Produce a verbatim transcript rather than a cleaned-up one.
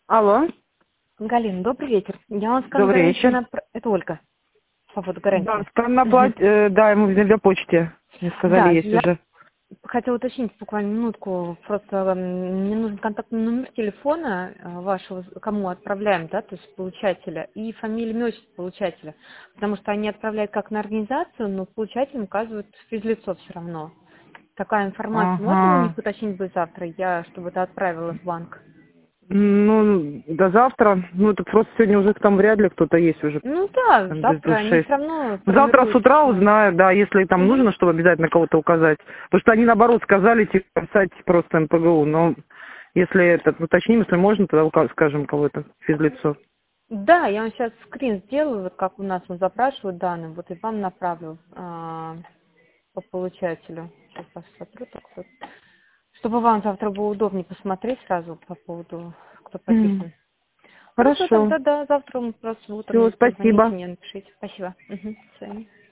Алло, Галина, добрый вечер. Я вам скажу добрый гарантию вечер. на... пр- Это Ольга. По поводу Да, гарантии. скан на плат- э, да, ему взяли по почте. Мне сказали, Да, есть я уже. хотела уточнить буквально минутку. Просто м, мне нужен контактный номер телефона э, вашего, кому отправляем, да, то есть получателя, и фамилия, имя, отчество получателя. Потому что они отправляют как на организацию, но получателям указывают физлицо все равно. Такая информация можно у них Ага. уточнить будет завтра, я, чтобы это отправила в банк? Ну, до завтра. Ну, это просто сегодня уже там вряд ли кто-то есть уже. Ну да, Там без завтра они шесть. все равно Завтра с формируют утра письмо. узнаю, да, если там Мгм. нужно, чтобы обязательно кого-то указать. Потому что они, наоборот, сказали, типа, писать просто эн пэ гэ у. Но если это уточним, если можно, тогда ука- скажем кого-то, физлицо. Да, я вам сейчас скрин сделаю, вот как у нас он запрашивают данные, вот и вам направлю а, по получателю. Сейчас посмотрю, так вот. Чтобы вам завтра было удобнее посмотреть сразу по поводу, кто М, подписан. Хорошо, Хорошо. тогда да, завтра мы просто утром, Все, если позвоните спасибо. мне, напишите. Спасибо. Мгм, до свидания.